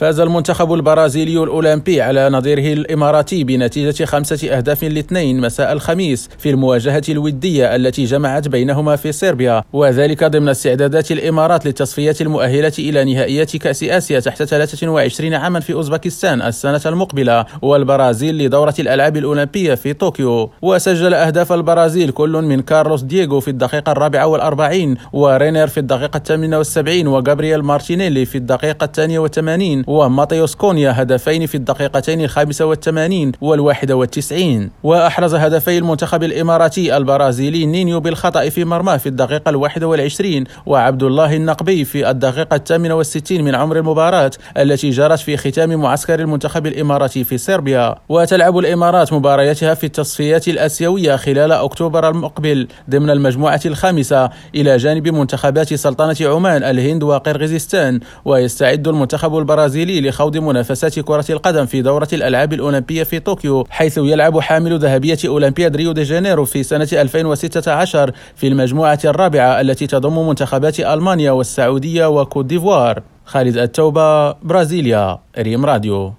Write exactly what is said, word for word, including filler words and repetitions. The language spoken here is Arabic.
فاز المنتخب البرازيلي الأولمبي على نظيره الإماراتي بنتيجة خمسة أهداف لاثنين مساء الخميس في المواجهة الودية التي جمعت بينهما في صربيا، وذلك ضمن استعدادات الإمارات للتصفيات المؤهلة إلى نهائيات كأس آسيا تحت ثلاثة وعشرين عاما في أوزبكستان السنة المقبلة، والبرازيل لدورة الألعاب الأولمبية في طوكيو. وسجل أهداف البرازيل كل من كارلوس دييغو في الدقيقة الرابعة والأربعين، ورينير في الدقيقة الثامنة والسبعين، وغابرييل مارتينيلي في الدقيقة الثانية والثمانين، وماتيوس كونيا هدفين في الدقيقتين الخامسة والثمانين والواحدة والتسعين. وأحرز هدفي المنتخب الإماراتي البرازيلي نينيو بالخطأ في مرماه في الدقيقة الواحدة والعشرين، وعبد الله النقبي في الدقيقة الثامنة والستين من عمر المباراة التي جرت في ختام معسكر المنتخب الإماراتي في صربيا. وتلعب الإمارات مبارياتها في التصفيات الآسيوية خلال أكتوبر المقبل ضمن المجموعة الخامسة إلى جانب منتخبات سلطنة عمان، الهند وقرغيزستان. ويستعد المنتخب البرازيلي لخوض منافسات كرة القدم في دورة الألعاب الأولمبية في طوكيو، حيث يلعب حامل ذهبية أولمبياد ريو دي جانيرو في سنة ألفين وستة عشر في المجموعة الرابعة التي تضم منتخبات ألمانيا والسعودية وكوت ديفوار. خالد التوبة، برازيليا، ريم راديو.